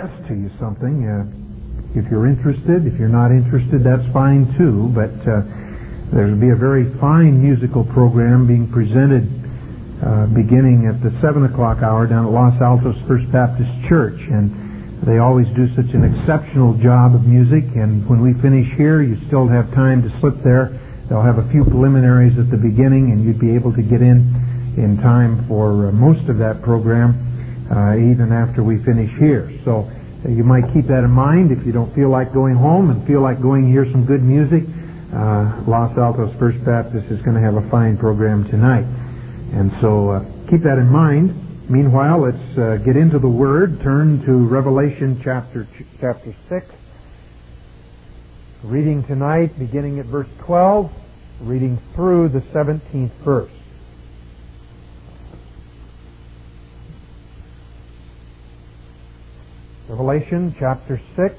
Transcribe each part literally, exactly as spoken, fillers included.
suggest to you something. Uh, if you're interested, if you're not interested, that's fine too. But uh, there'll be a very fine musical program being presented uh, beginning at the seven o'clock hour down at Los Altos First Baptist Church. And they always do such an exceptional job of music. And when we finish here, you still have time to slip there. They'll have a few preliminaries at the beginning, and you'd be able to get in in time for uh, most of that program, uh, even after we finish here. So uh, you might keep that in mind if you don't feel like going home and feel like going to hear some good music. Uh, Los Altos First Baptist is going to have a fine program tonight. And so uh, keep that in mind. Meanwhile, let's uh, get into the Word. Turn to Revelation chapter chapter six. Reading tonight, beginning at verse twelve, reading through the seventeenth verse. Revelation chapter six,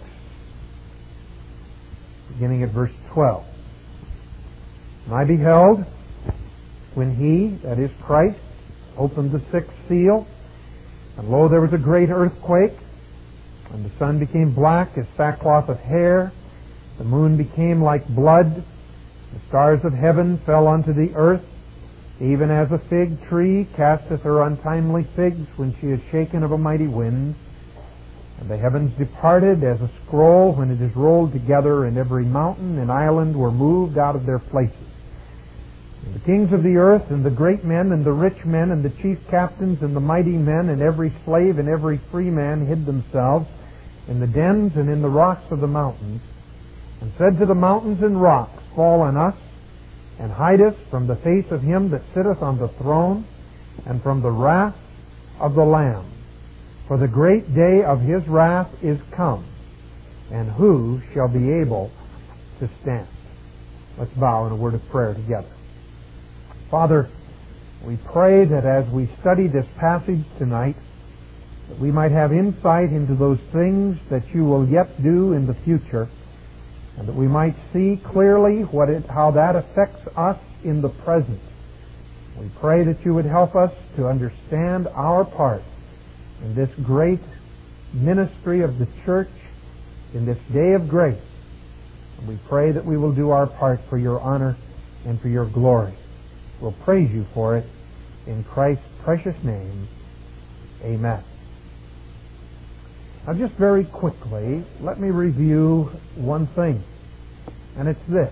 beginning at verse twelve. And I beheld, when he, that is Christ, opened the sixth seal, and lo, there was a great earthquake, and the sun became black as sackcloth of hair, the moon became like blood, the stars of heaven fell unto the earth, even as a fig tree casteth her untimely figs when she is shaken of a mighty wind. And the heavens departed as a scroll when it is rolled together, and every mountain and island were moved out of their places. And the kings of the earth, and the great men, and the rich men, and the chief captains, and the mighty men, and every slave and every free man hid themselves in the dens and in the rocks of the mountains, and said to the mountains and rocks, Fall on us, and hide us from the face of him that sitteth on the throne, and from the wrath of the Lamb. For the great day of his wrath is come, and who shall be able to stand? Let's bow in a word of prayer together. Father, we pray that as we study this passage tonight, that we might have insight into those things that you will yet do in the future, and that we might see clearly what it, how that affects us in the present. We pray that you would help us to understand our part in this great ministry of the church, in this day of grace. And we pray that we will do our part for your honor and for your glory. We'll praise you for it in Christ's precious name. Amen. Now, just very quickly, let me review one thing, and it's this.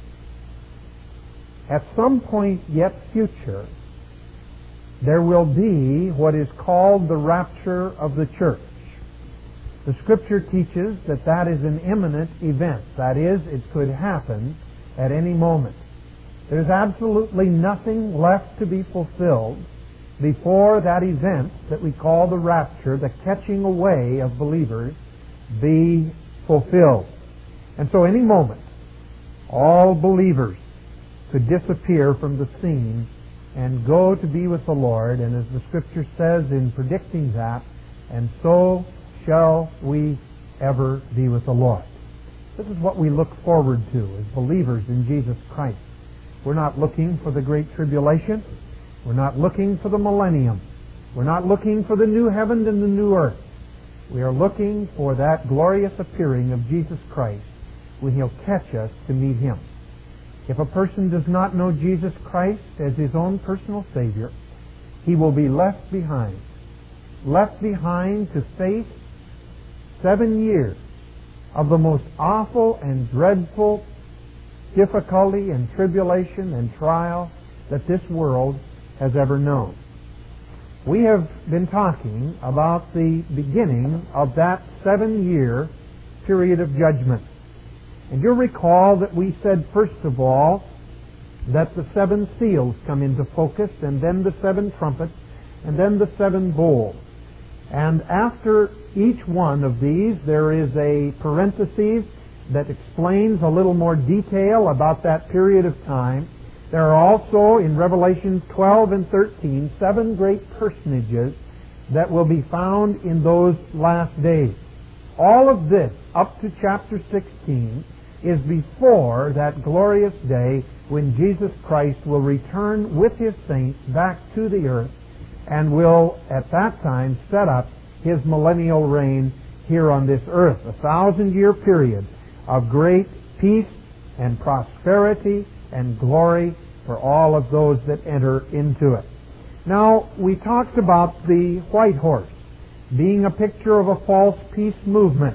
At some point yet future, there will be what is called the rapture of the church. The Scripture teaches that that is an imminent event. That is, it could happen at any moment. There's absolutely nothing left to be fulfilled before that event that we call the rapture, the catching away of believers, be fulfilled. And so any moment, all believers could disappear from the scene and go to be with the Lord. And as the Scripture says in predicting that, and so shall we ever be with the Lord. This is what we look forward to as believers in Jesus Christ. We're not looking for the Great Tribulation. We're not looking for the millennium. We're not looking for the new heaven and the new earth. We are looking for that glorious appearing of Jesus Christ when He'll catch us to meet Him. If a person does not know Jesus Christ as his own personal Savior, he will be left behind. Left behind to face seven years of the most awful and dreadful difficulty and tribulation and trial that this world has ever known. We have been talking about the beginning of that seven-year period of judgment. And you'll recall that we said, first of all, that the seven seals come into focus, and then the seven trumpets, and then the seven bowls. And after each one of these, there is a parenthesis that explains a little more detail about that period of time. There are also, in Revelation twelve and thirteen, seven great personages that will be found in those last days. All of this, up to chapter sixteen, is before that glorious day when Jesus Christ will return with His saints back to the earth and will, at that time, set up His millennial reign here on this earth. A thousand-year period of great peace and prosperity and glory for all of those that enter into it. Now, we talked about the white horse being a picture of a false peace movement,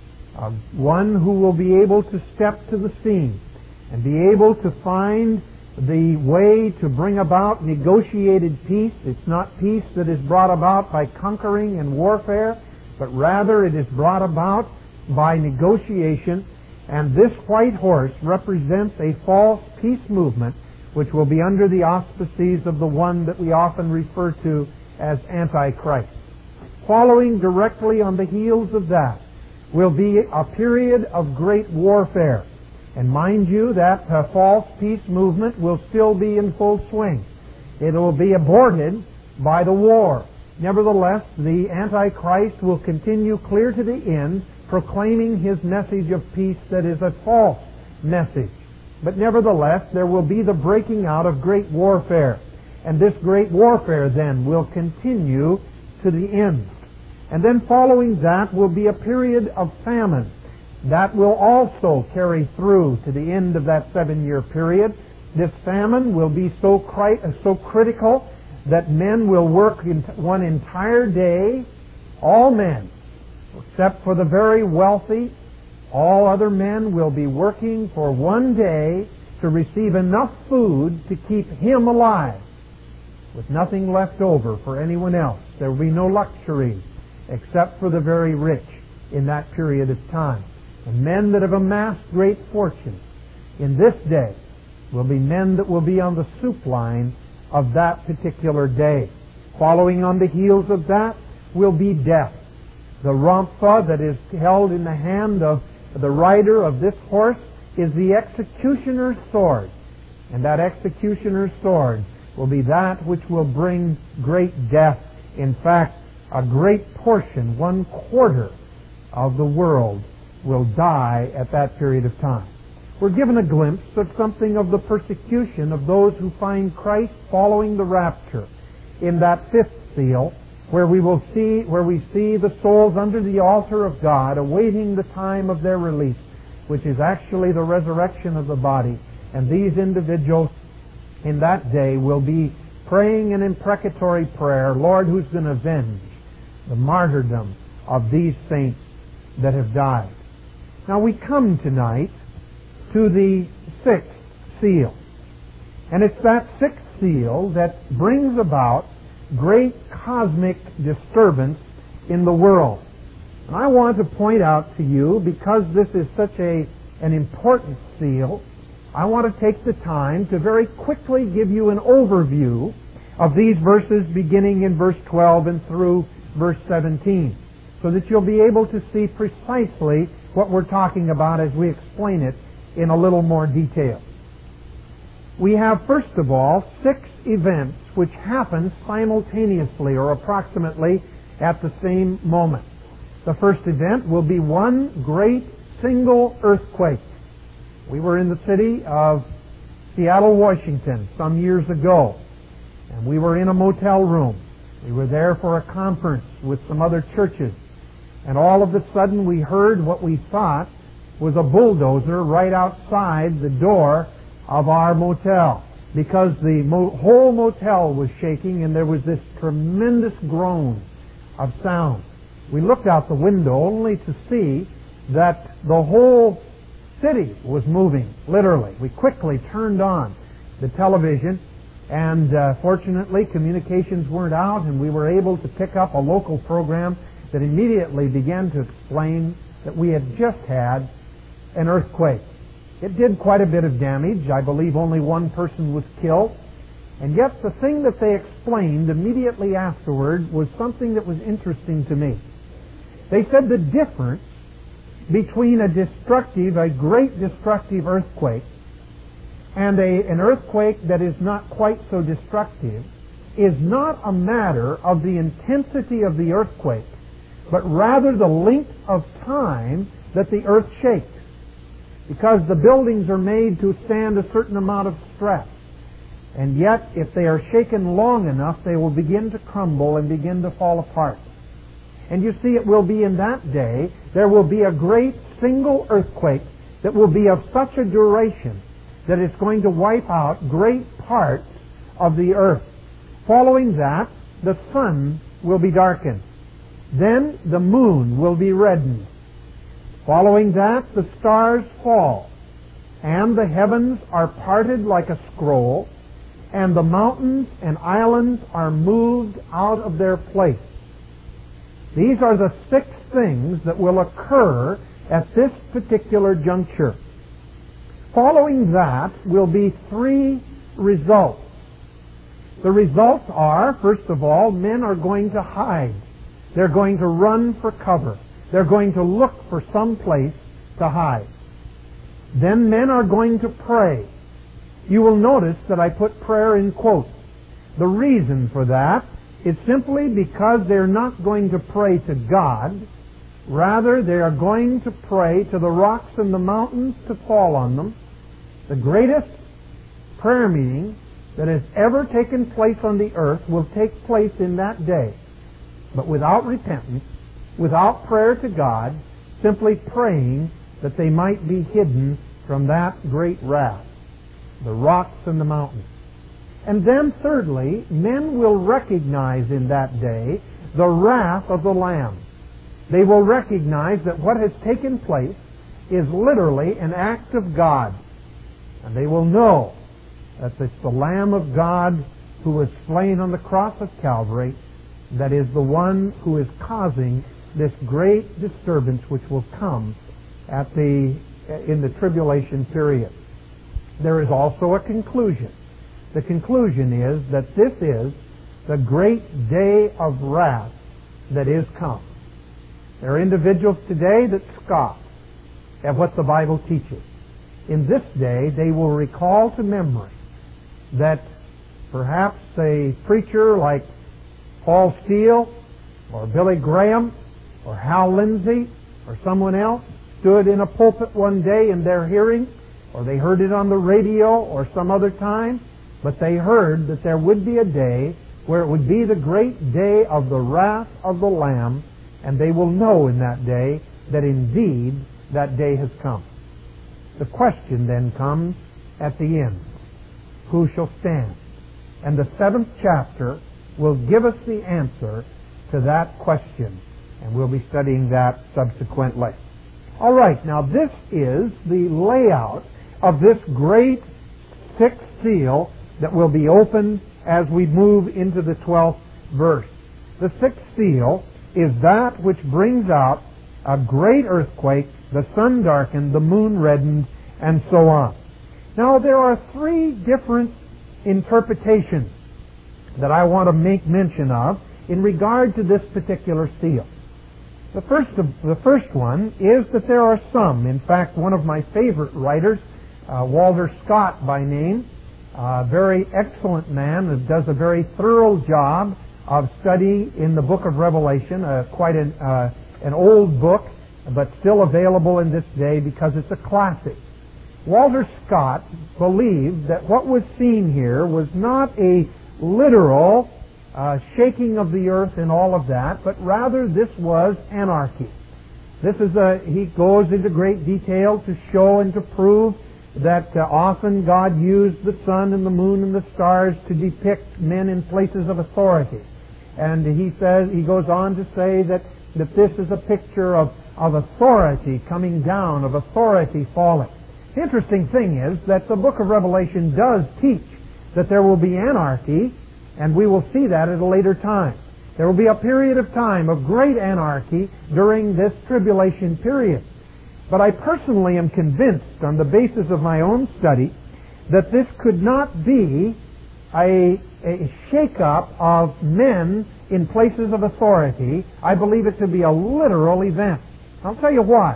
of one who will be able to step to the scene and be able to find the way to bring about negotiated peace. It's not peace that is brought about by conquering and warfare, but rather it is brought about by negotiation. And this white horse represents a false peace movement which will be under the auspices of the one that we often refer to as Antichrist. Following directly on the heels of that will be a period of great warfare. And mind you, that uh, false peace movement will still be in full swing. It will be aborted by the war. Nevertheless, the Antichrist will continue clear to the end, proclaiming his message of peace that is a false message. But nevertheless, there will be the breaking out of great warfare. And this great warfare then will continue to the end. And then following that will be a period of famine. That will also carry through to the end of that seven-year period. This famine will be so, cri- so critical that men will work in one entire day. All men, except for the very wealthy, all other men will be working for one day to receive enough food to keep him alive, with nothing left over for anyone else. There will be no luxury except for the very rich in that period of time. And men that have amassed great fortunes in this day will be men that will be on the soup line of that particular day. Following on the heels of that will be death. The rampha that is held in the hand of the rider of this horse is the executioner's sword. And that executioner's sword will be that which will bring great death. In fact, a great portion, one quarter of the world will die at that period of time. We're given a glimpse of something of the persecution of those who find Christ following the rapture in that fifth seal, where we will see where we see the souls under the altar of God awaiting the time of their release, which is actually the resurrection of the body. And these individuals in that day will be praying an imprecatory prayer, Lord, who's going to avenge the martyrdom of these saints that have died. Now we come tonight to the sixth seal. And it's that sixth seal that brings about great cosmic disturbance in the world. And I want to point out to you, because this is such a an important seal, I want to take the time to very quickly give you an overview of these verses beginning in verse twelve and through verse seventeen, so that you'll be able to see precisely what we're talking about as we explain it in a little more detail. We have, first of all, six events which happen simultaneously or approximately at the same moment. The first event will be one great single earthquake. We were in the city of Seattle, Washington, some years ago, and we were in a motel room. We were there for a conference with some other churches, and all of a sudden we heard what we thought was a bulldozer right outside the door of our motel, because the mo- whole motel was shaking and there was this tremendous groan of sound. We looked out the window only to see that the whole city was moving, literally. We quickly turned on the television, and uh, fortunately communications weren't out, and we were able to pick up a local program that immediately began to explain that we had just had an earthquake. It did quite a bit of damage. I believe only one person was killed. And yet the thing that they explained immediately afterward was something that was interesting to me. They said the difference between a destructive, a great destructive earthquake and a, an earthquake that is not quite so destructive is not a matter of the intensity of the earthquake, but rather the length of time that the earth shakes. Because the buildings are made to stand a certain amount of stress. And yet, if they are shaken long enough, they will begin to crumble and begin to fall apart. And you see, it will be in that day, there will be a great single earthquake that will be of such a duration that it's going to wipe out great parts of the earth. Following that, the sun will be darkened. Then the moon will be reddened. Following that, the stars fall, and the heavens are parted like a scroll, and the mountains and islands are moved out of their place. These are the six things that will occur at this particular juncture. Following that will be three results. The results are, first of all, men are going to hide. They're going to run for cover. They're going to look for some place to hide. Then men are going to pray. You will notice that I put prayer in quotes. The reason for that is simply because they're not going to pray to God. Rather, they are going to pray to the rocks and the mountains to fall on them. The greatest prayer meeting that has ever taken place on the earth will take place in that day. But without repentance, without prayer to God, simply praying that they might be hidden from that great wrath, the rocks and the mountains. And then thirdly, men will recognize in that day the wrath of the Lamb. They will recognize that what has taken place is literally an act of God. And they will know that it's the Lamb of God who was slain on the cross of Calvary that is the one who is causing this great disturbance which will come at the in the tribulation period. There is also a conclusion. The conclusion is that this is the great day of wrath that is come. There are individuals today that scoff at what the Bible teaches. In this day, they will recall to memory that perhaps a preacher like Paul Steele or Billy Graham or Hal Lindsey or someone else stood in a pulpit one day in their hearing, or they heard it on the radio or some other time, but they heard that there would be a day where it would be the great day of the wrath of the Lamb, and they will know in that day that indeed that day has come. The question then comes at the end, who shall stand? And the seventh chapter will give us the answer to that question, and we'll be studying that subsequently. All right, now this is the layout of this great sixth seal that will be opened as we move into the twelfth verse. The sixth seal is that which brings out a great earthquake, the sun darkened, the moon reddened, and so on. Now there are three different interpretations that I want to make mention of in regard to this particular seal. The first, of, the first one is that there are some, in fact one of my favorite writers, uh, Walter Scott by name, a very excellent man that does a very thorough job of study in the book of Revelation, uh, quite an, uh, an old book, but still available in this day because it's a classic. Walter Scott believed that what was seen here was not a literal uh, shaking of the earth and all of that, but rather this was anarchy. This is a, he goes into great detail to show and to prove that uh, often God used the sun and the moon and the stars to depict men in places of authority. And he says, he goes on to say that, that this is a picture of, of authority coming down, of authority falling. The interesting thing is that the book of Revelation does teach that there will be anarchy, and we will see that at a later time. There will be a period of time of great anarchy during this tribulation period. But I personally am convinced, on the basis of my own study, that this could not be a, a shake-up of men in places of authority. I believe it to be a literal event. I'll tell you why.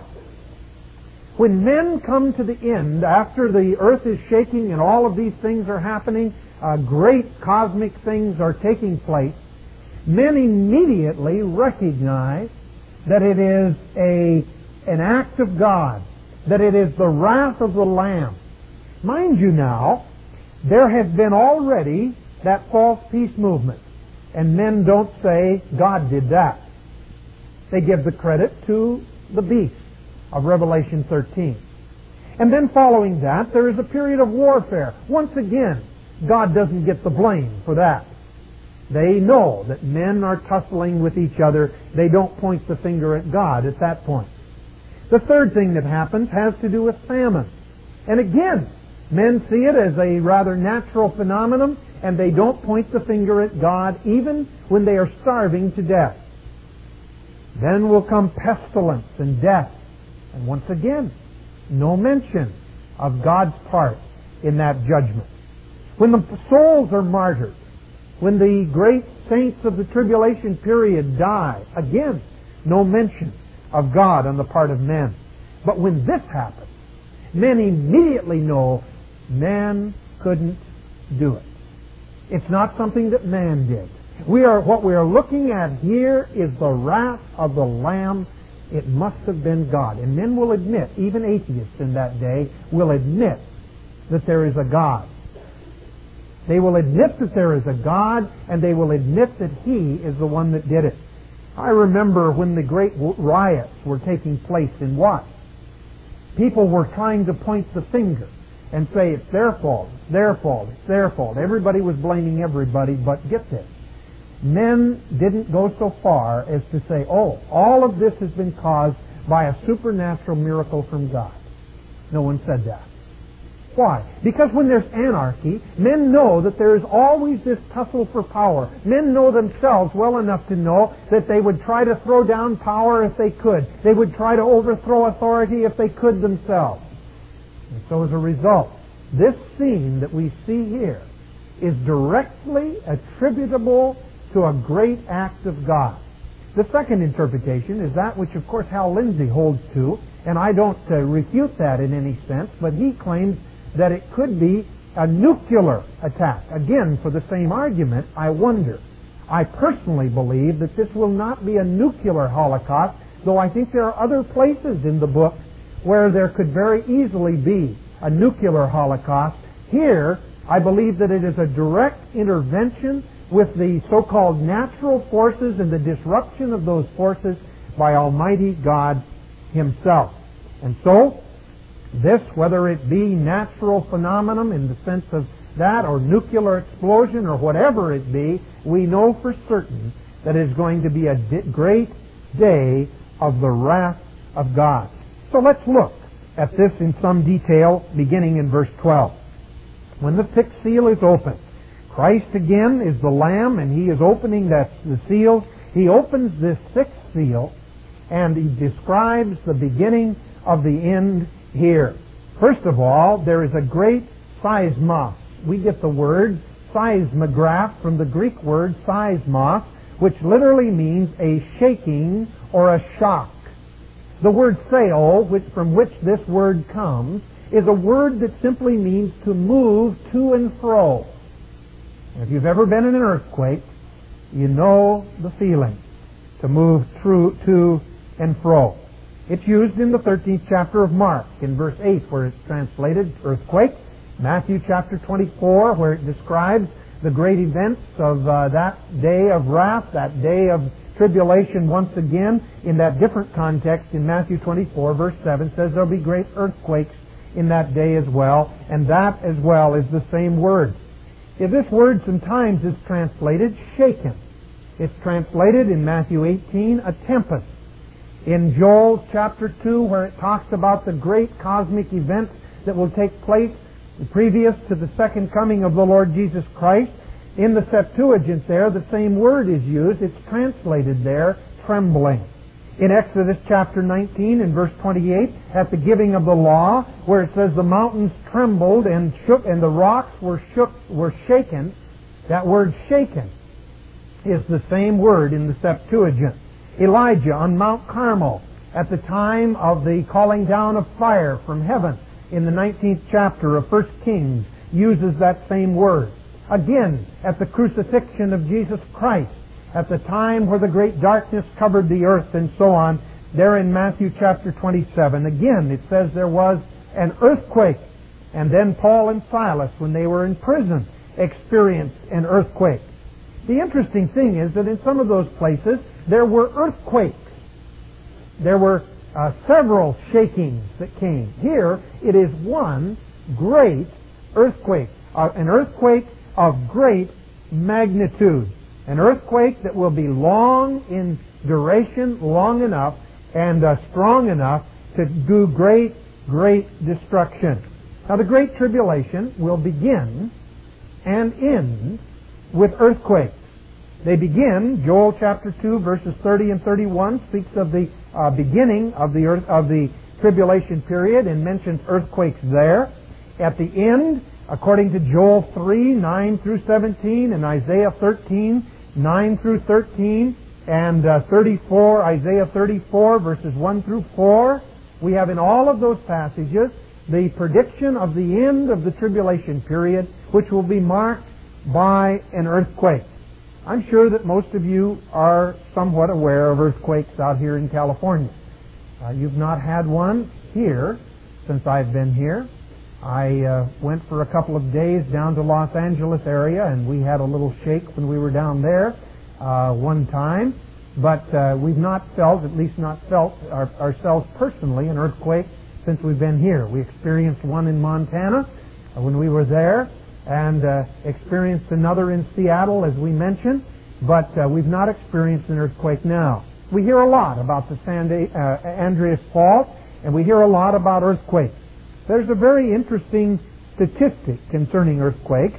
When men come to the end, after the earth is shaking and all of these things are happening, uh, great cosmic things are taking place, men immediately recognize that it is a, an act of God, that it is the wrath of the Lamb. Mind you now, there has been already that false peace movement, and men don't say God did that. They give the credit to the beast of Revelation thirteen. And then following that, there is a period of warfare. Once again, God doesn't get the blame for that. They know that men are tussling with each other. They don't point the finger at God at that point. The third thing that happens has to do with famine. And again, men see it as a rather natural phenomenon, and they don't point the finger at God even when they are starving to death. Then will come pestilence and death. And once again, no mention of God's part in that judgment. When the souls are martyred, when the great saints of the tribulation period die, again, no mention of God on the part of men. But when this happens, men immediately know man couldn't do it. It's not something that man did. We are, what we are looking at here is the wrath of the Lamb. It must have been God. And men will admit, even atheists in that day will admit that there is a God. They will admit that there is a God, and they will admit that He is the one that did it. I remember when the great riots were taking place in Watts. People were trying to point the finger and say, it's their fault, it's their fault, it's their fault. Everybody was blaming everybody, but get this. Men didn't go so far as to say, oh, all of this has been caused by a supernatural miracle from God. No one said that. Why? Because when there's anarchy, men know that there is always this tussle for power. Men know themselves well enough to know that they would try to throw down power if they could. They would try to overthrow authority if they could themselves. And so as a result, this scene that we see here is directly attributable to a great act of God. The second interpretation is that which, of course, Hal Lindsey holds to, and I don't uh, refute that in any sense, but he claims that it could be a nuclear attack. Again, for the same argument, I wonder. I personally believe that this will not be a nuclear holocaust, though I think there are other places in the book where there could very easily be a nuclear holocaust. Here, I believe that it is a direct intervention with the so-called natural forces and the disruption of those forces by Almighty God Himself. And so, this, whether it be natural phenomenon in the sense of that, or nuclear explosion, or whatever it be, we know for certain that it is going to be a di- great day of the wrath of God. So let's look at this in some detail, beginning in verse twelve. When the sixth seal is opened, Christ again is the Lamb, and He is opening that the seals. He opens this sixth seal, and He describes the beginning of the end here. First of all, there is a great seismos. We get the word seismograph from the Greek word seismos, which literally means a shaking or a shock. The word seol, which, from which this word comes, is a word that simply means to move to and fro. If you've ever been in an earthquake, you know the feeling, to move through to and fro. It's used in the thirteenth chapter of Mark, in verse eight, where it's translated earthquake. Matthew chapter twenty-four, where it describes the great events of uh, that day of wrath, that day of tribulation once again, in that different context in Matthew twenty-four, verse seven, says there'll be great earthquakes in that day as well, and that as well is the same word. If this word sometimes is translated shaken, it's translated in Matthew eighteen, a tempest. In Joel chapter two, where it talks about the great cosmic events that will take place previous to the second coming of the Lord Jesus Christ, in the Septuagint there, the same word is used. It's translated there, trembling. In Exodus chapter nineteen, in verse twenty-eight, at the giving of the law, where it says the mountains trembled and shook and the rocks were shook, were shaken, that word shaken is the same word in the Septuagint. Elijah on Mount Carmel, at the time of the calling down of fire from heaven, in the nineteenth chapter of First Kings, uses that same word. Again, at the crucifixion of Jesus Christ, at the time where the great darkness covered the earth and so on, there in Matthew chapter twenty-seven, again it says there was an earthquake. And then Paul and Silas, when they were in prison, experienced an earthquake. The interesting thing is that in some of those places there were earthquakes. there were uh, several shakings that came. Here, it is one great earthquake, uh, an earthquake of great magnitude, an earthquake that will be long in duration, long enough, and uh, strong enough to do great, great destruction. Now, the Great Tribulation will begin and end with earthquakes. They begin, Joel chapter two, verses thirty and thirty-one speaks of the uh, beginning of the earth, of the tribulation period and mentions earthquakes there. At the end, according to Joel three, nine through seventeen, and Isaiah thirteen, nine through thirteen, and uh, thirty-four, Isaiah thirty-four, verses one through four, we have in all of those passages the prediction of the end of the tribulation period, which will be marked by an earthquake. I'm sure that most of you are somewhat aware of earthquakes out here in California. Uh, you've not had one here since I've been here. I uh, went for a couple of days down to Los Angeles area, and we had a little shake when we were down there uh, one time. But uh, we've not felt, at least not felt our, ourselves personally, an earthquake since we've been here. We experienced one in Montana uh, when we were there, and uh, experienced another in Seattle, as we mentioned, but uh, we've not experienced an earthquake now. We hear a lot about the San uh, Andreas Fault, and we hear a lot about earthquakes. There's a very interesting statistic concerning earthquakes,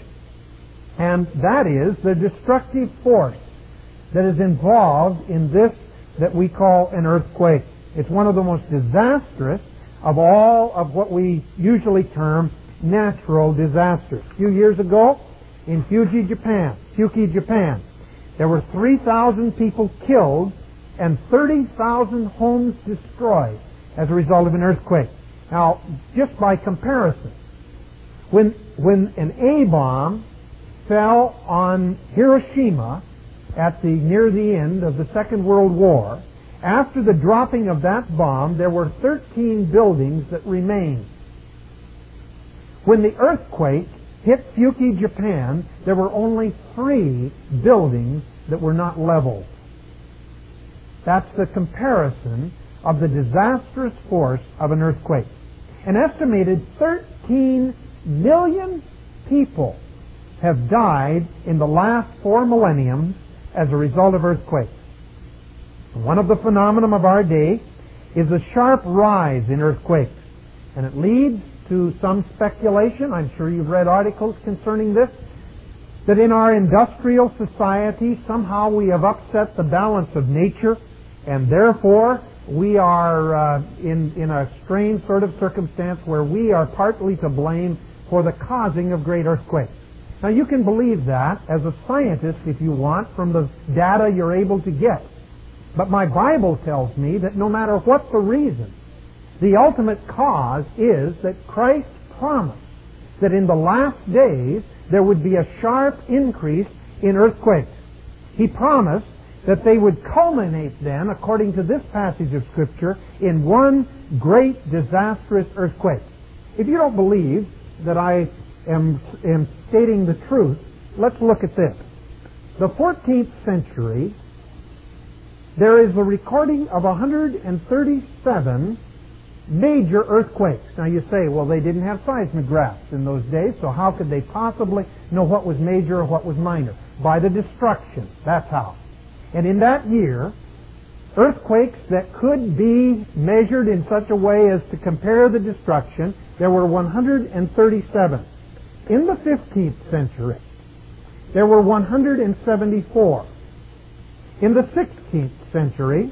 and that is the destructive force that is involved in this that we call an earthquake. It's one of the most disastrous of all of what we usually term natural disasters. A few years ago, in Fuji, Japan, Fuki, Japan, there were three thousand people killed and thirty thousand homes destroyed as a result of an earthquake. Now, just by comparison, when, when an A-bomb fell on Hiroshima at the near the end of the Second World War, after the dropping of that bomb, there were thirteen buildings that remained. When the earthquake hit Fuki, Japan, there were only three buildings that were not leveled. That's the comparison of the disastrous force of an earthquake. An estimated thirteen million people have died in the last four millenniums as a result of earthquakes. One of the phenomena of our day is a sharp rise in earthquakes, and it leads to some speculation, I'm sure you've read articles concerning this, that in our industrial society somehow we have upset the balance of nature, and therefore we are uh, in, in a strange sort of circumstance where we are partly to blame for the causing of great earthquakes. Now you can believe that as a scientist if you want from the data you're able to get. But my Bible tells me that no matter what the reason, the ultimate cause is that Christ promised that in the last days there would be a sharp increase in earthquakes. He promised that they would culminate then, according to this passage of Scripture, in one great disastrous earthquake. If you don't believe that I am, am stating the truth, let's look at this. The fourteenth century, there is a recording of one hundred thirty-seven major earthquakes. Now you say, well, they didn't have seismographs in those days, so how could they possibly know what was major or what was minor? By the destruction. That's how. And in that year, earthquakes that could be measured in such a way as to compare the destruction, there were one hundred thirty-seven. In the fifteenth century, there were one hundred seventy-four. In the sixteenth century,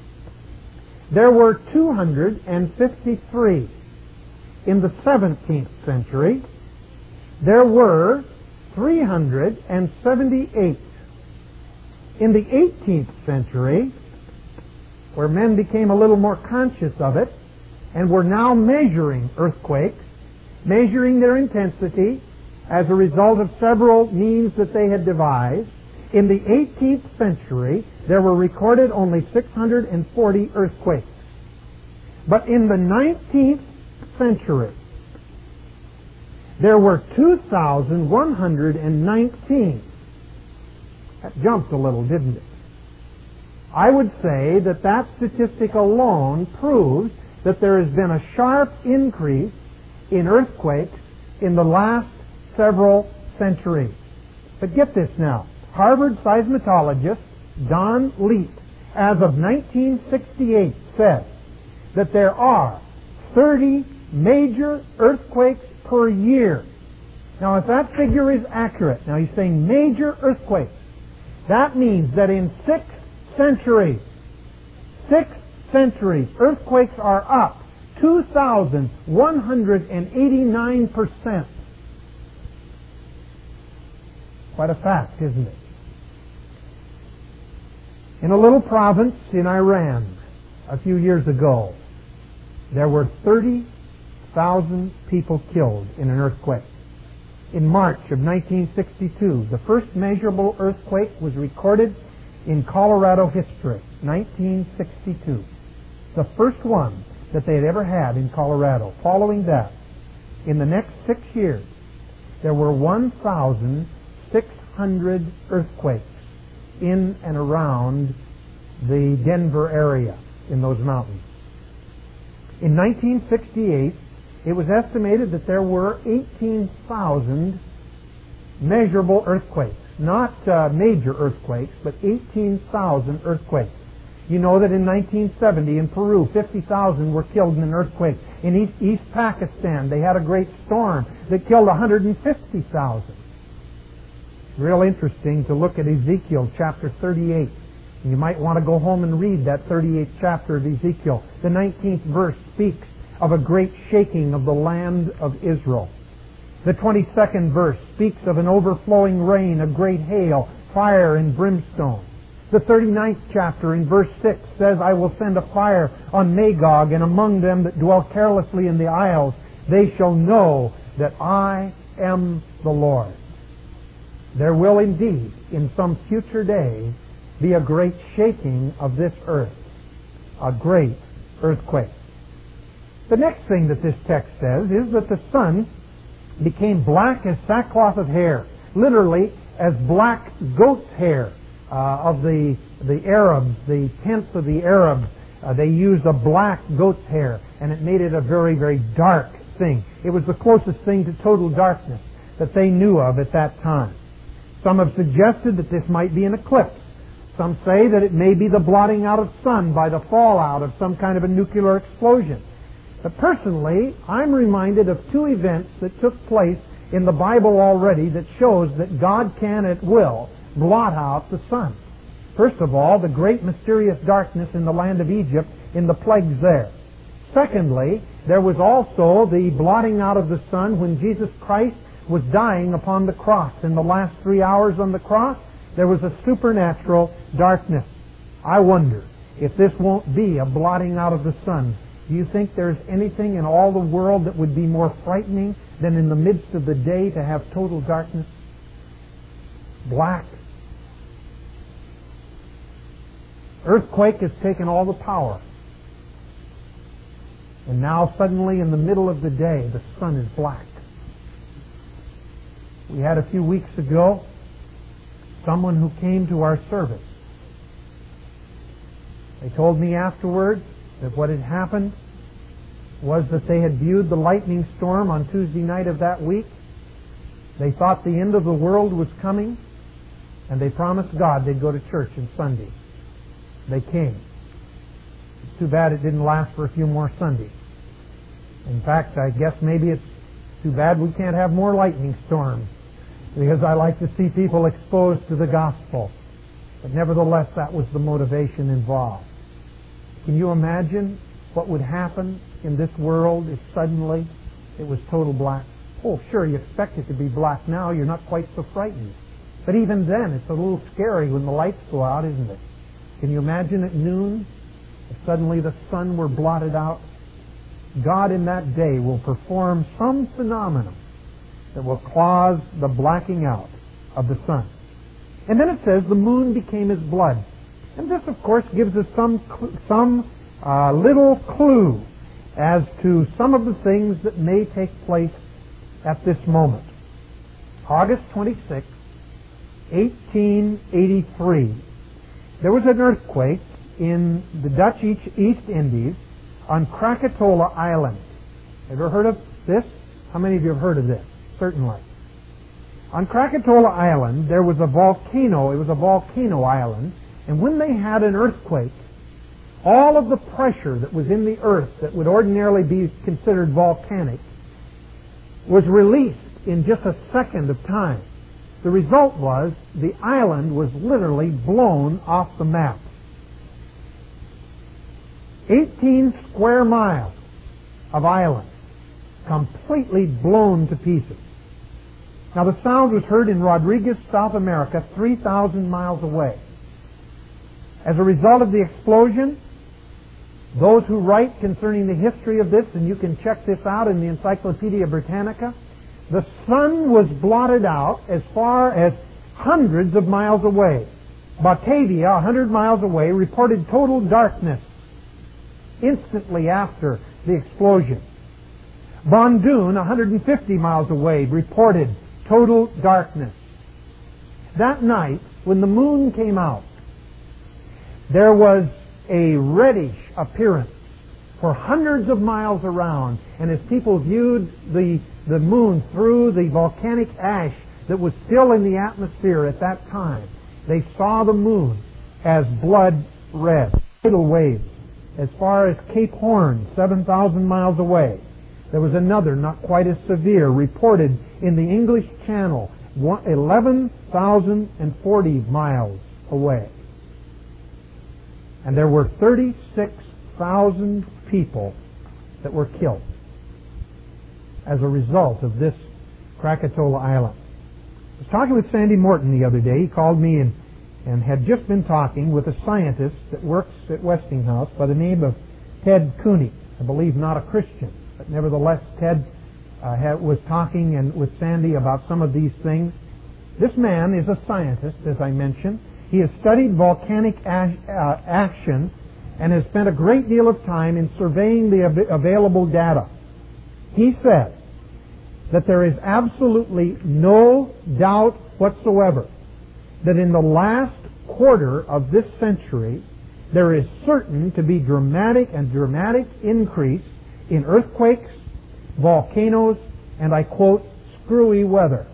there were two hundred fifty-three. In the seventeenth century, there were three hundred seventy-eight. In the eighteenth century, where men became a little more conscious of it, and were now measuring earthquakes, measuring their intensity as a result of several means that they had devised, in the eighteenth century, there were recorded only six hundred forty earthquakes. But in the nineteenth century, there were two thousand one hundred nineteen. That jumped a little, didn't it? I would say that that statistic alone proves that there has been a sharp increase in earthquakes in the last several centuries. But get this now. Harvard seismologist Don Leet, as of nineteen sixty-eight, said that there are thirty major earthquakes per year. Now, if that figure is accurate, now he's saying major earthquakes, that means that in six centuries, six centuries, earthquakes are up two thousand one hundred eighty-nine percent. Quite a fact, isn't it? In a little province in Iran a few years ago, there were thirty thousand people killed in an earthquake. In March of nineteen sixty-two, the first measurable earthquake was recorded in Colorado history, nineteen sixty-two. The first one that they had ever had in Colorado. Following that, in the next six years, there were one thousand six hundred earthquakes in and around the Denver area in those mountains. In nineteen sixty-eight, it was estimated that there were eighteen thousand measurable earthquakes. Not uh, major earthquakes, but eighteen thousand earthquakes. You know that in nineteen seventy in Peru, fifty thousand were killed in an earthquake. In East, East Pakistan, they had a great storm that killed one hundred fifty thousand. Real interesting to look at Ezekiel chapter thirty-eight. You might want to go home and read that thirty-eighth chapter of Ezekiel. The nineteenth verse speaks of a great shaking of the land of Israel. The twenty-second verse speaks of an overflowing rain, a great hail, fire and brimstone. The thirty-ninth chapter in verse six says, I will send a fire on Magog, and among them that dwell carelessly in the isles, they shall know that I am the Lord. There will indeed, in some future day, be a great shaking of this earth, a great earthquake. The next thing that this text says is that the sun became black as sackcloth of hair, literally as black goat's hair uh, of the the Arabs, the tents of the Arabs. Uh, they used a black goat's hair, and it made it a very, very dark thing. It was the closest thing to total darkness that they knew of at that time. Some have suggested that this might be an eclipse. Some say that it may be the blotting out of sun by the fallout of some kind of a nuclear explosion. But personally, I'm reminded of two events that took place in the Bible already that shows that God can at will blot out the sun. First of all, the great mysterious darkness in the land of Egypt in the plagues there. Secondly, there was also the blotting out of the sun when Jesus Christ was dying upon the cross. In the last three hours on the cross, there was a supernatural darkness. I wonder if this won't be a blotting out of the sun. Do you think there's anything in all the world that would be more frightening than in the midst of the day to have total darkness? Black. Earthquake has taken all the power. And now suddenly in the middle of the day, the sun is black. We had a few weeks ago someone who came to our service. They told me afterwards that what had happened was that they had viewed the lightning storm on Tuesday night of that week. They thought the end of the world was coming, and they promised God they'd go to church on Sunday. They came. It's too bad it didn't last for a few more Sundays. In fact, I guess maybe it's too bad we can't have more lightning storms, because I like to see people exposed to the gospel. But nevertheless, that was the motivation involved. Can you imagine what would happen in this world if suddenly it was total black? Oh, sure, you expect it to be black now. You're not quite so frightened. But even then, it's a little scary when the lights go out, isn't it? Can you imagine at noon if suddenly the sun were blotted out? God in that day will perform some phenomenon that will cause the blacking out of the sun. And then it says the moon became as blood. And this, of course, gives us some some uh, little clue as to some of the things that may take place at this moment. August twenty-sixth, eighteen eighty-three There was an earthquake in the Dutch East Indies on Krakatoa Island. Ever heard of this? How many of you have heard of this? Certainly. On Krakatoa Island, there was a volcano. It was a volcano island. And when they had an earthquake, all of the pressure that was in the earth that would ordinarily be considered volcanic was released in just a second of time. The result was the island was literally blown off the map. eighteen square miles of island completely blown to pieces. Now the sound was heard in Rodriguez, South America, three thousand miles away. As a result of the explosion, those who write concerning the history of this, and you can check this out in the Encyclopedia Britannica, the sun was blotted out as far as hundreds of miles away. Batavia, a hundred miles away, reported total darkness instantly after the explosion. Bandung, one hundred fifty miles away, reported total darkness. That night, when the moon came out, there was a reddish appearance for hundreds of miles around, and as people viewed the, the moon through the volcanic ash that was still in the atmosphere at that time, they saw the moon as blood red. Tidal waves as far as Cape Horn, seven thousand miles away. There was another, not quite as severe, reported in the English Channel, eleven thousand forty miles away. And there were thirty-six thousand people that were killed as a result of this Krakatoa Island. I was talking with Sandy Morton the other day. He called me and, and had just been talking with a scientist that works at Westinghouse by the name of Ted Cooney. I believe not a Christian, but nevertheless Ted uh, had, was talking and with Sandy about some of these things. This man is a scientist, as I mentioned. He has studied volcanic ash, uh, action and has spent a great deal of time in surveying the av- available data. He says that there is absolutely no doubt whatsoever that in the last quarter of this century there is certain to be dramatic and dramatic increase in earthquakes, volcanoes, and I quote, screwy weather.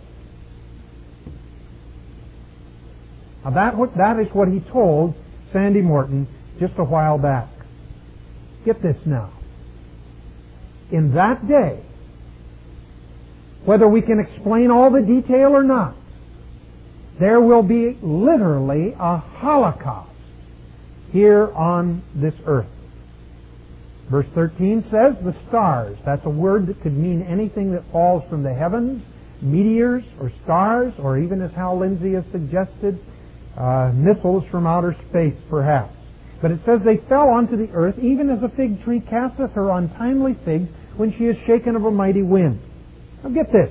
Now that, that is what he told Sandy Morton just a while back. Get this now. In that day, whether we can explain all the detail or not, there will be literally a holocaust here on this earth. Verse thirteen says, the stars. That's a word that could mean anything that falls from the heavens, meteors or stars, or even as Hal Lindsey has suggested, uh, missiles from outer space perhaps. But it says they fell onto the earth even as a fig tree casteth her untimely figs when she is shaken of a mighty wind. Now get this.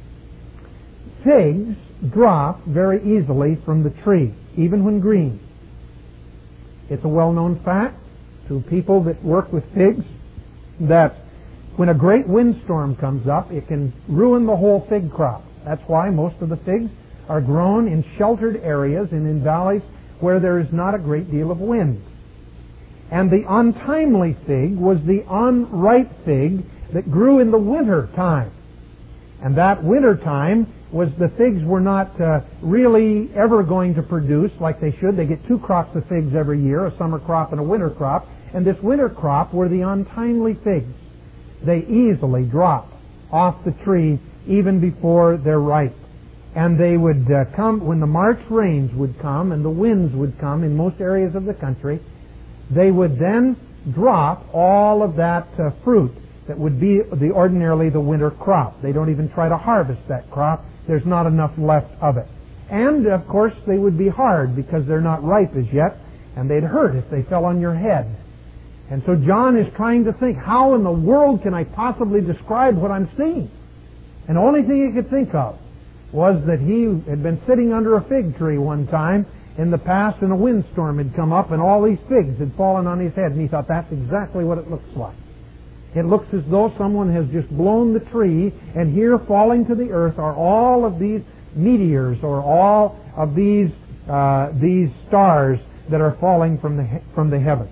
Figs drop very easily from the tree, even when green. It's a well-known fact to people that work with figs that when a great windstorm comes up, it can ruin the whole fig crop. That's why most of the figs are grown in sheltered areas and in valleys where there is not a great deal of wind. And the untimely fig was the unripe fig that grew in the winter time. And that winter time was the figs were not uh, really ever going to produce like they should. They get two crops of figs every year, a summer crop and a winter crop. And this winter crop were the untimely figs. They easily drop off the tree even before they're ripe. And they would uh, come, when the March rains would come and the winds would come in most areas of the country, they would then drop all of that uh, fruit that would be the ordinarily the winter crop. They don't even try to harvest that crop. There's not enough left of it. And, of course, they would be hard because they're not ripe as yet, and they'd hurt if they fell on your head. And so John is trying to think, how in the world can I possibly describe what I'm seeing? And the only thing he could think of was that he had been sitting under a fig tree one time in the past, and a windstorm had come up, and all these figs had fallen on his head, and he thought, that's exactly what it looks like. It looks as though someone has just blown the tree, and here falling to the earth are all of these meteors, or all of these uh, these stars that are falling from the, from the heavens.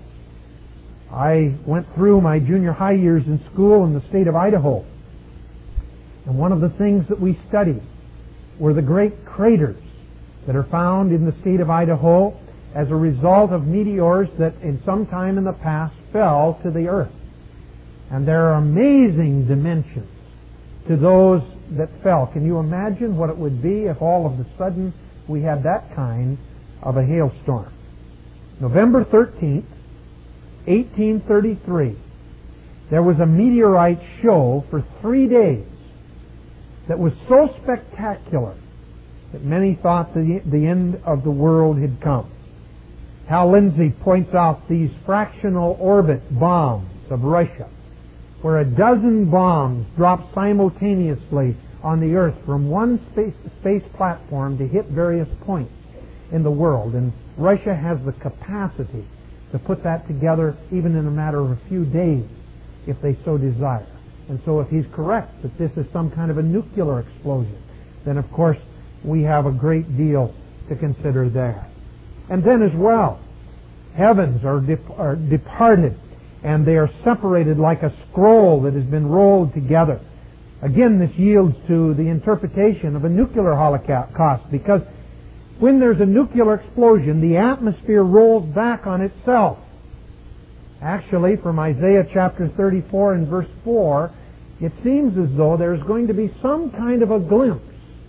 I went through my junior high years in school in the state of Idaho. And one of the things that we studied were the great craters that are found in the state of Idaho as a result of meteors that in some time in the past fell to the earth. And there are amazing dimensions to those that fell. Can you imagine what it would be if all of a sudden we had that kind of a hailstorm? November thirteenth, eighteen thirty-three, there was a meteorite show for three days that was so spectacular that many thought the, the end of the world had come. Hal Lindsey points out these fractional orbit bombs of Russia, where a dozen bombs dropped simultaneously on the earth from one space, space platform to hit various points in the world. And Russia has the capacity to put that together even in a matter of a few days if they so desire. And so if he's correct that this is some kind of a nuclear explosion, then of course we have a great deal to consider there. And then as well, heavens are, dep- are departed, and they are separated like a scroll that has been rolled together. Again, this yields to the interpretation of a nuclear holocaust, because when there's a nuclear explosion, the atmosphere rolls back on itself. Actually, from Isaiah chapter thirty-four and verse four, it seems as though there's going to be some kind of a glimpse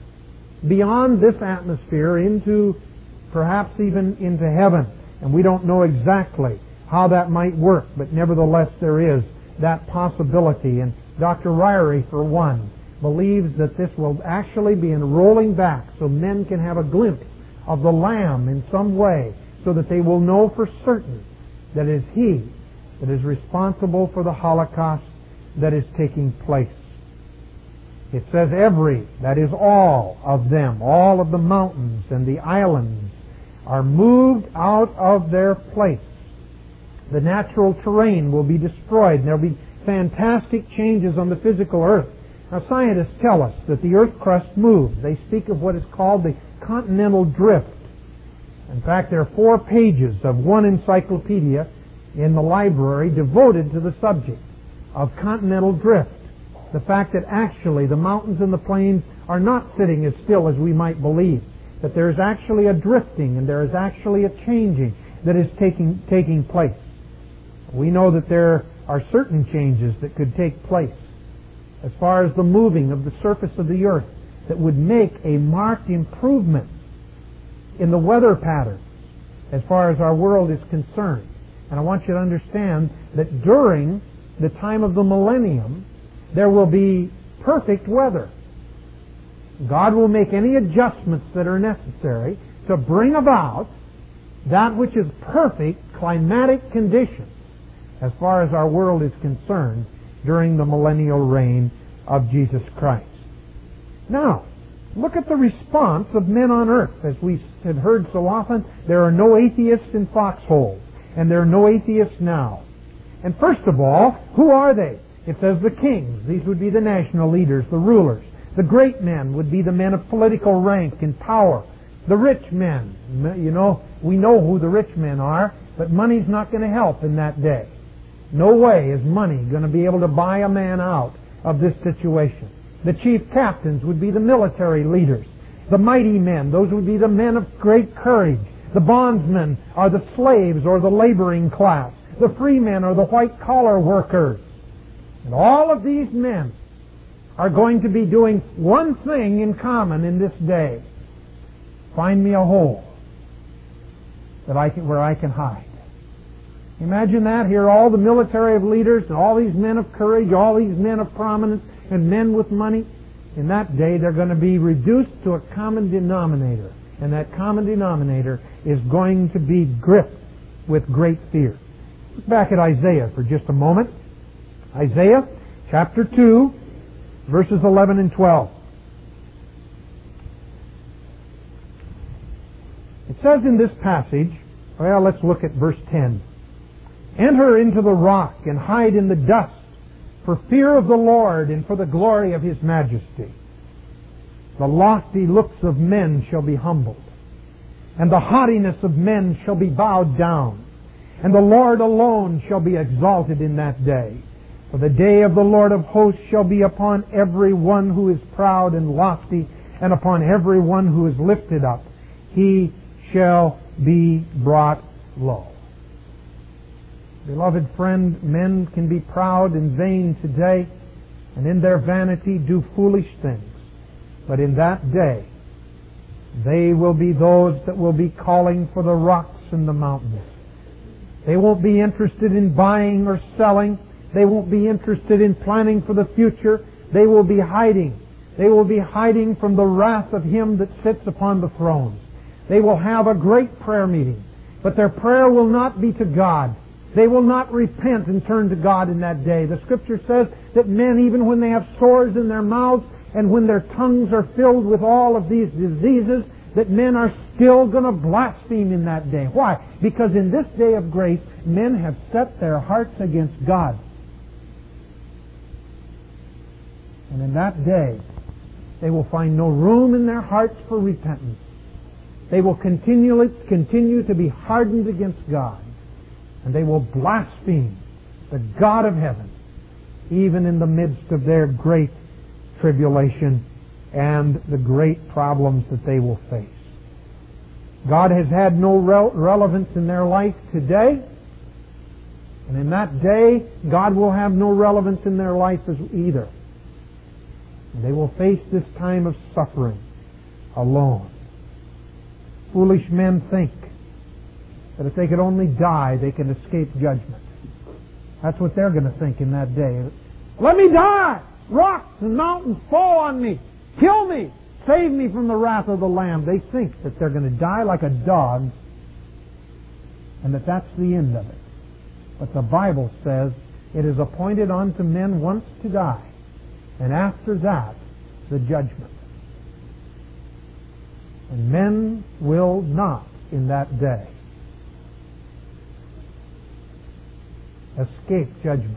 beyond this atmosphere into perhaps even into heaven. And we don't know exactly how that might work, but nevertheless there is that possibility. And Doctor Ryrie, for one, believes that this will actually be in rolling back so men can have a glimpse of the Lamb in some way, so that they will know for certain that it is He that is responsible for the Holocaust that is taking place. It says every, that is all of them, all of the mountains and the islands are moved out of their place. The natural terrain will be destroyed, and there will be fantastic changes on the physical earth. Now, scientists tell us that the earth crust moves. They speak of what is called the continental drift. In fact, there are four pages of one encyclopedia in the library devoted to the subject of continental drift. The fact that actually the mountains and the plains are not sitting as still as we might believe. That there is actually a drifting and there is actually a changing that is taking, taking place. We know that there are certain changes that could take place as far as the moving of the surface of the earth that would make a marked improvement in the weather patterns as far as our world is concerned. And I want you to understand that during the time of the millennium, there will be perfect weather. God will make any adjustments that are necessary to bring about that which is perfect climatic conditions as far as our world is concerned during the millennial reign of Jesus Christ. Now, look at the response of men on earth. As we have heard so often, there are no atheists in foxholes, and there are no atheists now. And first of all, who are they? It says the kings. These would be the national leaders, the rulers. The great men would be the men of political rank and power. The rich men, you know, we know who the rich men are, but money's not going to help in that day. No way is money going to be able to buy a man out of this situation. The chief captains would be the military leaders. The mighty men, those would be the men of great courage. The bondsmen are the slaves or the laboring class. The free men are the white-collar workers. And all of these men are going to be doing one thing in common in this day. Find me a hole that I can, where I can hide. Imagine that. Here are all the military leaders and all these men of courage, all these men of prominence and men with money. In that day, they're going to be reduced to a common denominator. And that common denominator is going to be gripped with great fear. Look back at Isaiah for just a moment. Isaiah chapter two, verses eleven and twelve. It says in this passage, well, let's look at verse ten. Enter into the rock and hide in the dust for fear of the Lord and for the glory of His majesty. The lofty looks of men shall be humbled, and the haughtiness of men shall be bowed down, and the Lord alone shall be exalted in that day. For the day of the Lord of hosts shall be upon every one who is proud and lofty, and upon every one who is lifted up. He shall be brought low. Beloved friend, men can be proud and vain today, and in their vanity do foolish things. But in that day, they will be those that will be calling for the rocks and the mountains. They won't be interested in buying or selling. They won't be interested in planning for the future. They will be hiding. They will be hiding from the wrath of Him that sits upon the throne. They will have a great prayer meeting, but their prayer will not be to God. They will not repent and turn to God in that day. The Scripture says that men, even when they have sores in their mouths and when their tongues are filled with all of these diseases, that men are still going to blaspheme in that day. Why? Because in this day of grace, men have set their hearts against God. And in that day, they will find no room in their hearts for repentance. They will continually continue to be hardened against God. And they will blaspheme the God of heaven, even in the midst of their great tribulation and the great problems that they will face. God has had no rel- relevance in their life today, and in that day, God will have no relevance in their life as either. And they will face this time of suffering alone. Foolish men think that if they could only die, they can escape judgment. That's what they're going to think in that day. Let me die! Rocks and mountains fall on me! Kill me! Save me from the wrath of the Lamb. They think that they're going to die like a dog and that that's the end of it. But the Bible says it is appointed unto men once to die, and after that, the judgment. And men will not in that day escape judgment,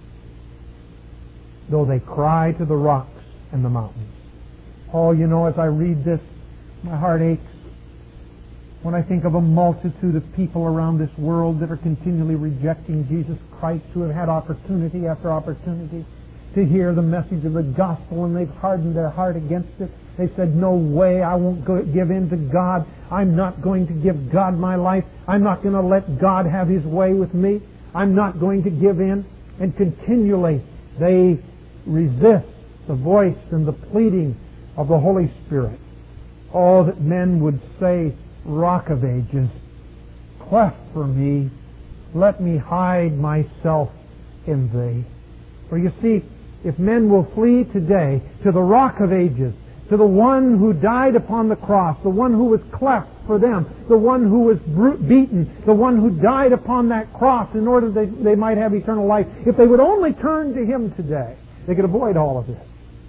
though they cry to the rocks and the mountains. Oh, you know, as I read this, my heart aches when I think of a multitude of people around this world that are continually rejecting Jesus Christ, who have had opportunity after opportunity to hear the message of the gospel, and they've hardened their heart against it. They said, no way, I won't go give in to God. I'm not going to give God my life. I'm not going to let God have His way with me. I'm not going to give in. And continually they resist the voice and the pleading of the Holy Spirit. Oh, that men would say, Rock of Ages, cleft for me, let me hide myself in Thee. For you see, if men will flee today to the Rock of Ages, to the one who died upon the cross, the one who was cleft for them, the one who was beaten, the one who died upon that cross in order that they might have eternal life, if they would only turn to Him today, they could avoid all of this.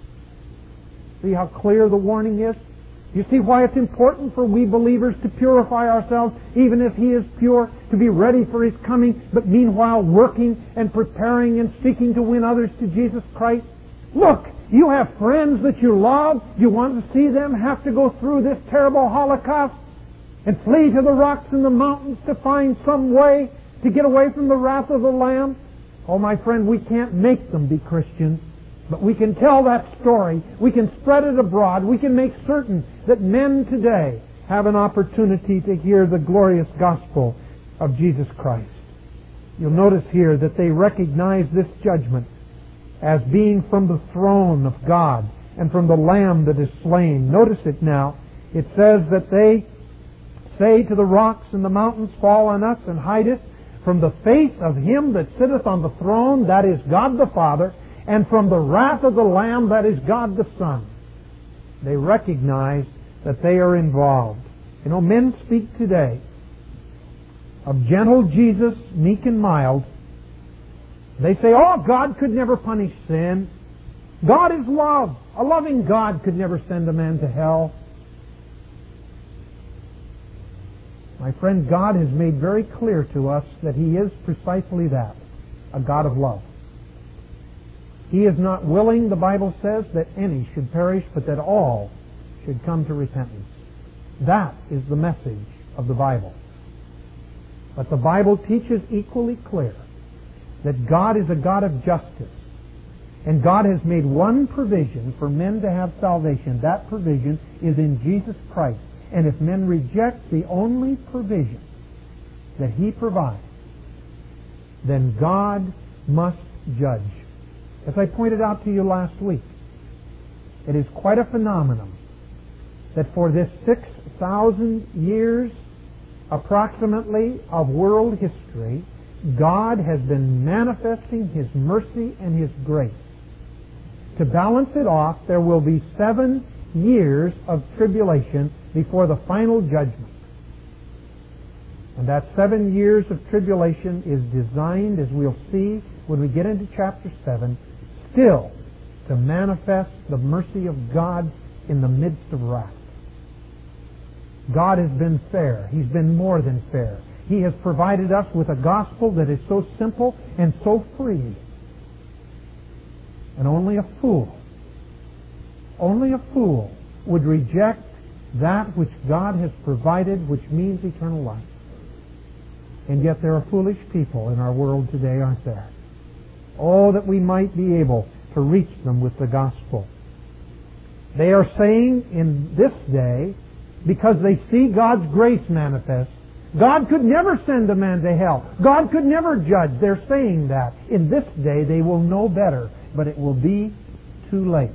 See how clear the warning is? You see why it's important for we believers to purify ourselves, even if He is pure, to be ready for His coming, but meanwhile working and preparing and seeking to win others to Jesus Christ? Look, you have friends that you love. You want to see them have to go through this terrible Holocaust and flee to the rocks and the mountains to find some way to get away from the wrath of the Lamb? Oh, my friend, we can't make them be Christians. But we can tell that story. We can spread it abroad. We can make certain that men today have an opportunity to hear the glorious gospel of Jesus Christ. You'll notice here that they recognize this judgment as being from the throne of God and from the Lamb that is slain. Notice it now. It says that they say to the rocks and the mountains, fall on us and hide us from the face of Him that sitteth on the throne, that is God the Father, and from the wrath of the Lamb, that is God the Son. They recognize that they are involved. You know, men speak today of gentle Jesus, meek and mild. They say, oh, God could never punish sin. God is love. A loving God could never send a man to hell. My friend, God has made very clear to us that He is precisely that, a God of love. He is not willing, the Bible says, that any should perish, but that all should come to repentance. That is the message of the Bible. But the Bible teaches equally clear that God is a God of justice. And God has made one provision for men to have salvation. That provision is in Jesus Christ. And if men reject the only provision that He provides, then God must judge. As I pointed out to you last week, it is quite a phenomenon that for this six thousand years approximately of world history, God has been manifesting His mercy and His grace. To balance it off, there will be seven years of tribulation before the final judgment. And that seven years of tribulation is designed, as we'll see when we get into chapter seven, still to manifest the mercy of God in the midst of wrath. God has been fair. He's been more than fair. He has provided us with a gospel that is so simple and so free. And only a fool, only a fool would reject that which God has provided, which means eternal life. And yet there are foolish people in our world today, aren't there? Oh, that we might be able to reach them with the gospel. They are saying in this day, because they see God's grace manifest, God could never send a man to hell. God could never judge. They're saying that. In this day they will know better, but it will be too late.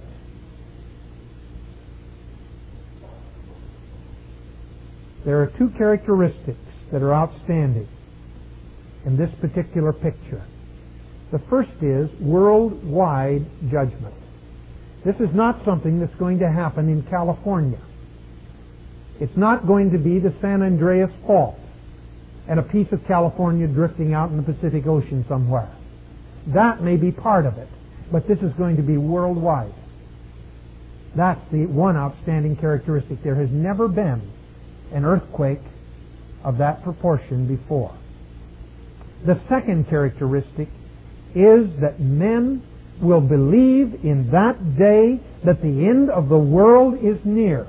There are two characteristics that are outstanding in this particular picture. The first is worldwide judgment. This is not something that's going to happen in California. It's not going to be the San Andreas Fault and a piece of California drifting out in the Pacific Ocean somewhere. That may be part of it, but this is going to be worldwide. That's the one outstanding characteristic. There has never been an earthquake of that proportion before. The second characteristic is that men will believe in that day that the end of the world is near.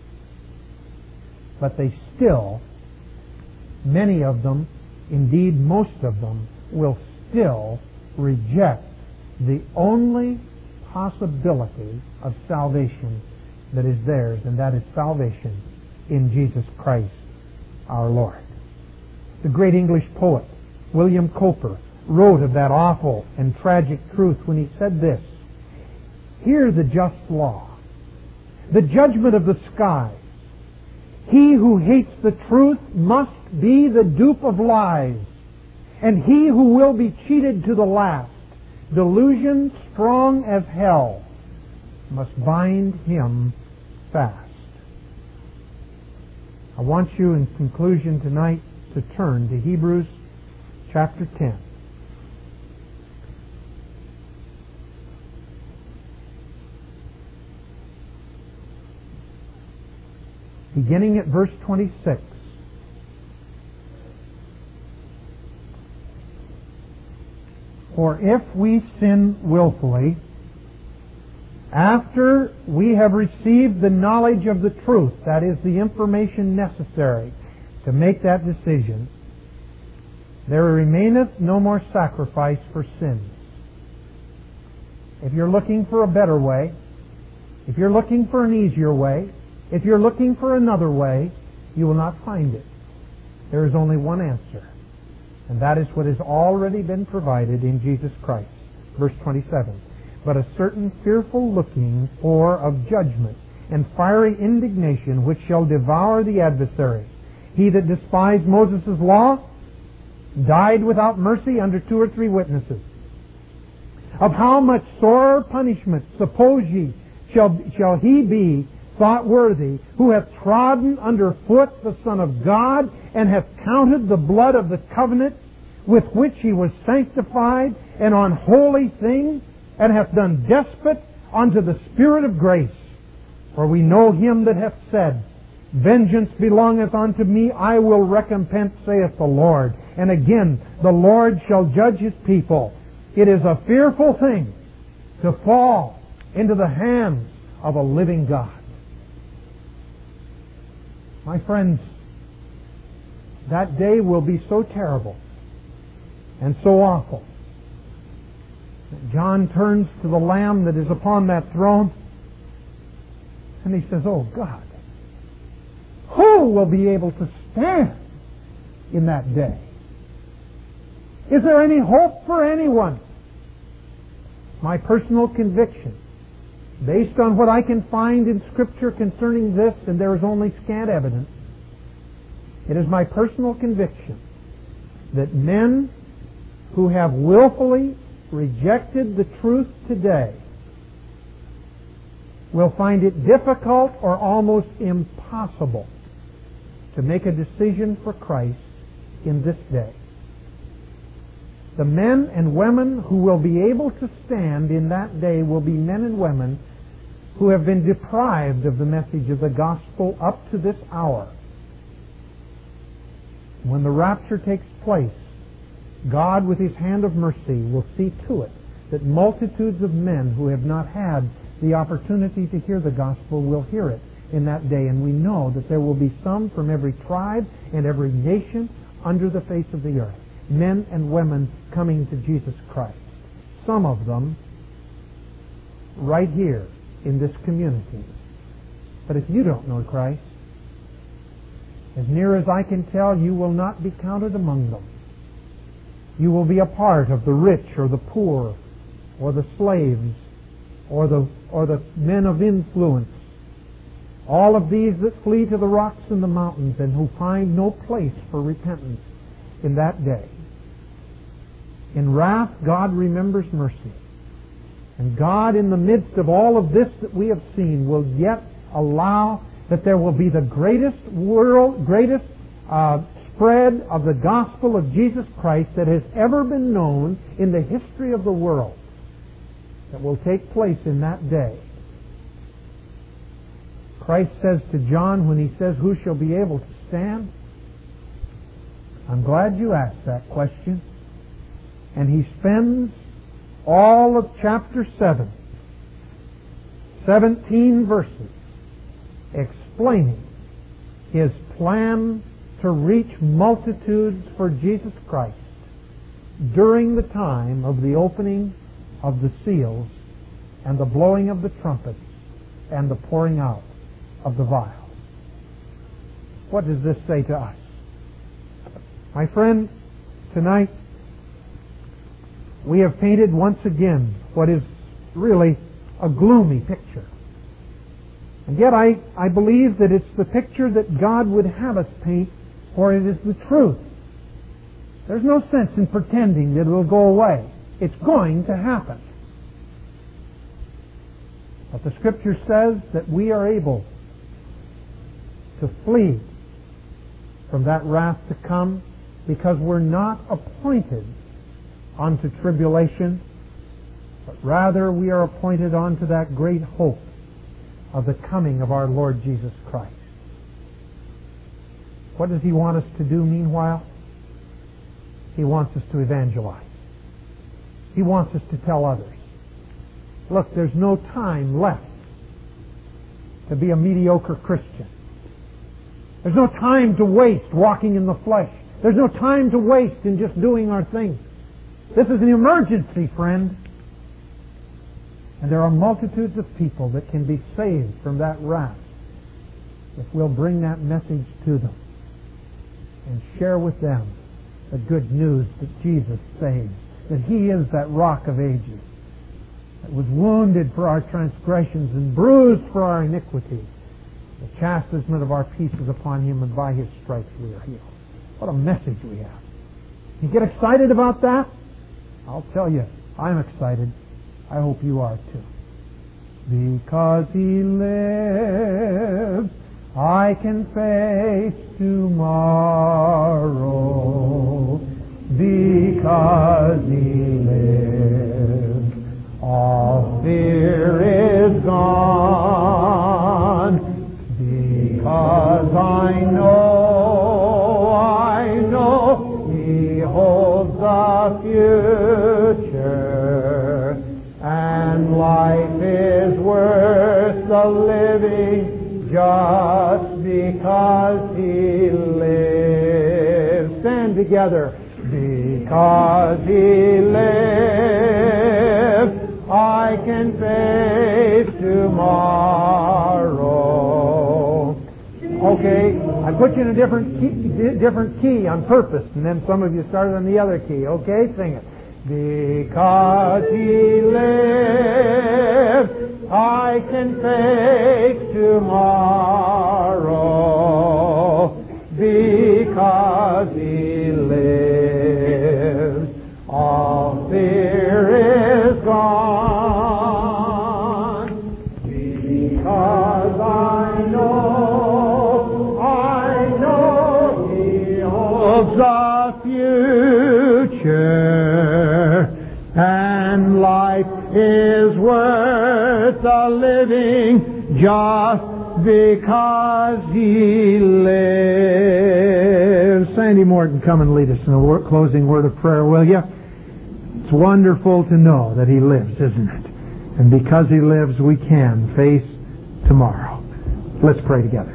But they still, many of them, indeed most of them, will still reject the only possibility of salvation that is theirs, and that is salvation in Jesus Christ our Lord. The great English poet William Cowper wrote of that awful and tragic truth when he said this: "Hear the just law, the judgment of the skies. He who hates the truth must be the dupe of lies, and he who will be cheated to the last, delusion strong as hell, must bind him fast." I want you in conclusion tonight to turn to Hebrews chapter ten. Beginning at verse twenty-six. "For if we sin willfully, after we have received the knowledge of the truth," that is, the information necessary to make that decision, "there remaineth no more sacrifice for sins." If you're looking for a better way, if you're looking for an easier way, if you're looking for another way, you will not find it. There is only one answer, and that is what has already been provided in Jesus Christ. Verse twenty-seven. "But a certain fearful looking for of judgment and fiery indignation which shall devour the adversary. He that despised Moses' law died without mercy under two or three witnesses. Of how much sorer punishment, suppose ye, shall, shall he be thought worthy, who hath trodden under foot the Son of God, and hath counted the blood of the covenant with which he was sanctified, and on holy things, and hath done despot unto the Spirit of grace. For we know him that hath said, Vengeance belongeth unto me, I will recompense, saith the Lord. And again, the Lord shall judge his people. It is a fearful thing to fall into the hands of a living God." My friends, that day will be so terrible and so awful. John turns to the Lamb that is upon that throne, and he says, "Oh God, who will be able to stand in that day? Is there any hope for anyone?" My personal conviction, based on what I can find in Scripture concerning this, and there is only scant evidence, it is my personal conviction that men who have willfully rejected the truth today will find it difficult or almost impossible to make a decision for Christ in this day. The men and women who will be able to stand in that day will be men and women who have been deprived of the message of the gospel up to this hour. When the rapture takes place, God, with His hand of mercy, will see to it that multitudes of men who have not had the opportunity to hear the gospel will hear it in that day. And we know that there will be some from every tribe and every nation under the face of the earth, men and women coming to Jesus Christ. Some of them right here in this community. But if you don't know Christ, as near as I can tell, you will not be counted among them. You will be a part of the rich or the poor or the slaves or the or the men of influence. All of these that flee to the rocks and the mountains and who find no place for repentance in that day. In wrath, God remembers mercy. And God, in the midst of all of this that we have seen, will yet allow that there will be the greatest world, greatest uh, spread of the gospel of Jesus Christ that has ever been known in the history of the world, that will take place in that day. Christ says to John when He says, "Who shall be able to stand?" I'm glad you asked that question. And He spends all of chapter seven, seventeen verses, explaining His plan to reach multitudes for Jesus Christ during the time of the opening of the seals and the blowing of the trumpets and the pouring out of the vial. What does this say to us? My friend, tonight we have painted once again what is really a gloomy picture. And yet I, I believe that it's the picture that God would have us paint, for it is the truth. There's no sense in pretending that it will go away. It's going to happen. But the Scripture says that we are able to flee from that wrath to come because we're not appointed unto tribulation, but rather we are appointed unto that great hope of the coming of our Lord Jesus Christ. What does He want us to do meanwhile? He wants us to evangelize. He wants us to tell others. Look, there's no time left to be a mediocre Christian. There's no time to waste walking in the flesh. There's no time to waste in just doing our thing. This is an emergency, friend. And there are multitudes of people that can be saved from that wrath if we'll bring that message to them and share with them the good news that Jesus saves, that He is that rock of ages, that was wounded for our transgressions and bruised for our iniquities. The chastisement of our peace is upon Him, and by His stripes we are healed. What a message we have. You get excited about that? I'll tell you, I'm excited. I hope you are too. Because He lives, I can face tomorrow. Because He lives, all fear is gone. Because I know, I know He holds the future, and life is worth the living just because He lives. together. Because He lives, I can face tomorrow. Okay, I put you in a different key, different key on purpose, and then some of you started on the other key. Okay, sing it. Because He lives, I can face tomorrow. Because He lives, all fear is gone. Because I know, I know He holds the future, and life is worth the living just because He lives. Sandy Morton, come and lead us in a word, closing word of prayer, will you? It's wonderful to know that He lives, isn't it? And because He lives, we can face tomorrow. Let's pray together.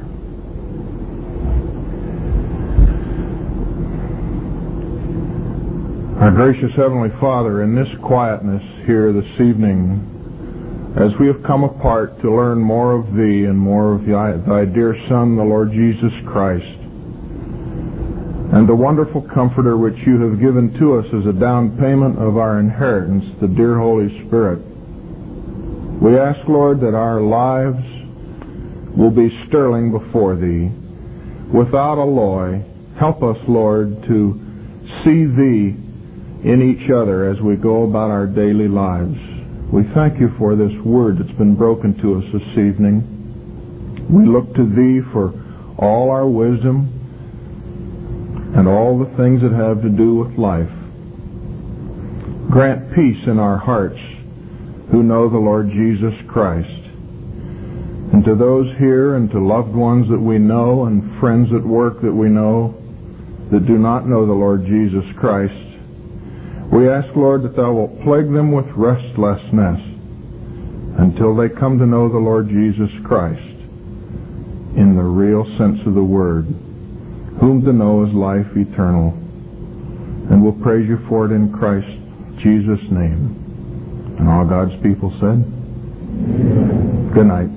Our gracious Heavenly Father, in this quietness here this evening, as we have come apart to learn more of Thee and more of Thy dear Son, the Lord Jesus Christ, and the wonderful Comforter which You have given to us as a down payment of our inheritance, the dear Holy Spirit, we ask, Lord, that our lives will be sterling before Thee, without alloy. Help us, Lord, to see Thee in each other as we go about our daily lives. We thank You for this word that's been broken to us this evening. We look to Thee for all our wisdom and all the things that have to do with life. Grant peace in our hearts who know the Lord Jesus Christ. And to those here and to loved ones that we know and friends at work that we know that do not know the Lord Jesus Christ, we ask, Lord, that Thou wilt plague them with restlessness until they come to know the Lord Jesus Christ in the real sense of the word, whom to know is life eternal. And we'll praise You for it in Christ Jesus' name. And all God's people said, Amen. Good night.